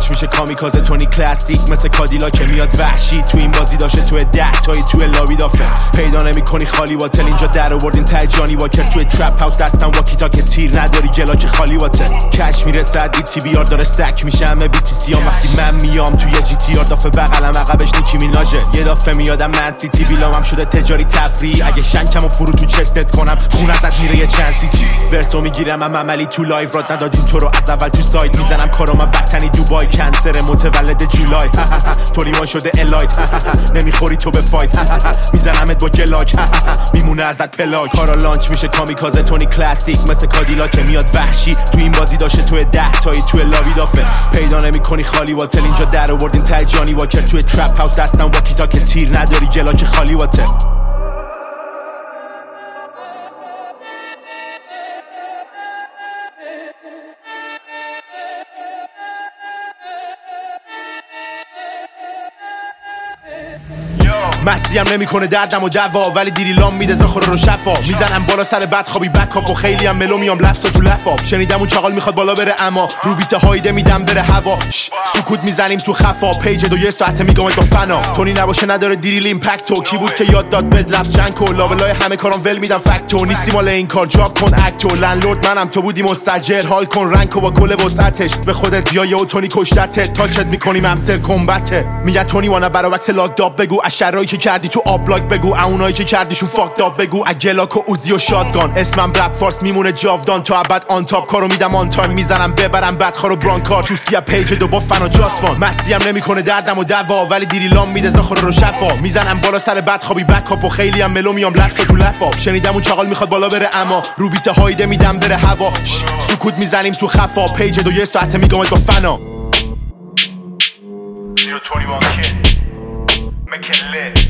لانچ میشه کامیکازه تونی کلاسیک مثل کادیلا که میاد وحشی تو این بازی داشه تو 10 تایی تو لابی دافه پیدا نمیکنی خالی واتل اینجا در آوردین ته جانی واکر توی ترپ هاوس دستم واکی تا که تیر نداری گلا که خالی واتل کش میرسه تی بی آر داره سک میشه همه بی تی سی ام وقتی من میام توی جی تی آر دافه بغلم عقبش نیکی میناژه یه دافه میادم من سیتی بیلامم شده تجاری تفریح اگه شنکمو فرو تو چستت کنم خون ازت میره یه چند سیتی ورسو میگیرم عملی تو لایو رات ندادین تو رو از اول تو سایت میزنم کارو من وطنی دوبای کنسر متولد جولای تو لیوان شده الایت نمیخوری تو به فایت میزنمت با گلاک میمونه ازت پلاک کارا لانچ میشه کامیکازه تونی کلاسیک مثل کادیلا که میاد وحشی تو این بازی داشه تو 10 تایی تو لابی دافه پیدا نمیکنی خالی واتل اینجا در آوردین ته جانی واکر توی ترپ هاوس دستم واکی تا که تیر نداری گلا که خالی واتل مسیم نمیکنه دردم و دوا ولی دیری لام میده زاخور رو شفا میزنم بالا سر بد خوابی بکاپ و خیلی هم ملو میام لفت تو لفاب شنیدم اون چاقال میخواد بالا بره اما رو بیت هایده میدم بره هوا سکوت میزنیم تو خفا پیج دو یه ساعته میگم با فنا تونی نباشه نداره دیریل ایمپکتو کی بود که یاد داد بد لفت چنکو لابلای همه کارام ول میدم فکتو نیستی مال این کار جاب کن اکتو لندلورد منم تو بودی مستاجر حال کن رنکو با کل وسعتش به خودت بیا یهو تونی کشتت تاچت میکنیم همسر کمبته میگه تونی وانا برا وقت لاک داب بگو اشرایی که کردی تو آبلاک بگو اونایی که کردیشون فاک داب بگو اگلاک و اوزی و شاتگان اسمم رپ فارس میمونه جاودان تا ابد آن تاپ کارو میدم آن تایم میزنم ببرم بدخارو برانکار چوسکی پیج دو با فنا جاسفان مسیم نمیکنه دردم و دوا ولی دیری لام میده زاخور رو شفا میزنم بالا سر بد خوابی بکاپ و خیلی هم ملو میام لفت تو لفاب شنیدم اون چاقال میخواد بالا بره اما رو بیت هایده میدم بره هوا سکوت میزنیم تو خفا پیج دو یه ساعته میگم با فنا 021 kid make it lit